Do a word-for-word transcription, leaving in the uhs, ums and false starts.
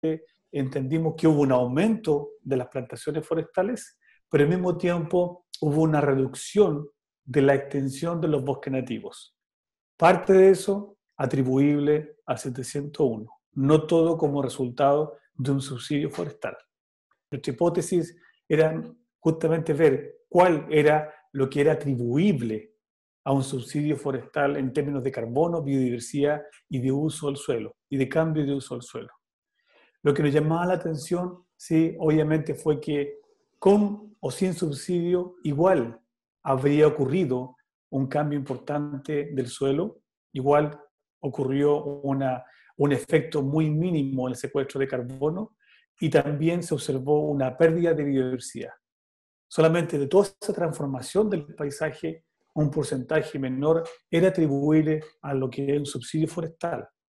entendimos que hubo un aumento de las plantaciones forestales, pero al mismo tiempo hubo una reducción de la extensión de los bosques nativos. Parte de eso atribuible al setecientos uno, no todo como resultado de un subsidio forestal. Nuestra hipótesis era justamente ver cuál era lo que era atribuible a un subsidio forestal en términos de carbono, biodiversidad y de uso del suelo, y de cambio de uso del suelo. Lo que nos llamaba la atención, sí, obviamente fue que con o sin subsidio igual habría ocurrido un cambio importante del suelo, igual ocurrió una, un efecto muy mínimo en el secuestro de carbono y también se observó una pérdida de biodiversidad. Solamente de toda esa transformación del paisaje, un porcentaje menor era atribuible a lo que es un subsidio forestal.